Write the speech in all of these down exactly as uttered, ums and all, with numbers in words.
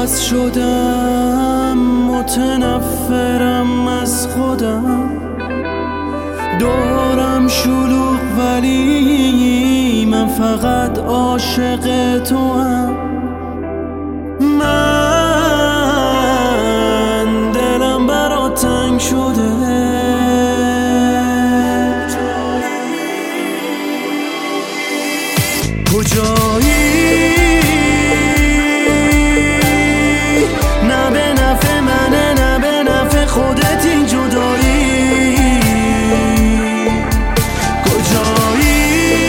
بس شدم متنفرم از خودم، دورم شلوغ ولی من فقط عاشق توام. من دلم برات تنگ شده، کجایی؟ نه به نفع منه نه به نفع خودت این جدایی. کجایی؟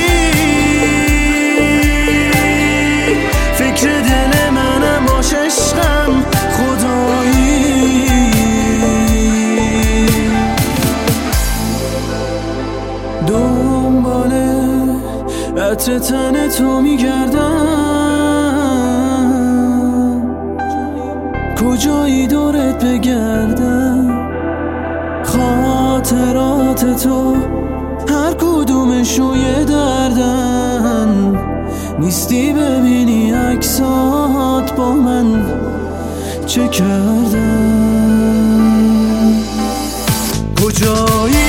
فکر دل منم باش عشقم خدایی. دنباله عطر تن تو میگردم، کجایی دورت بگردم؟ خاطرات تو هر کدومشون یه دردن، نیستی ببینی عکسات با من چه کردن. کجایی؟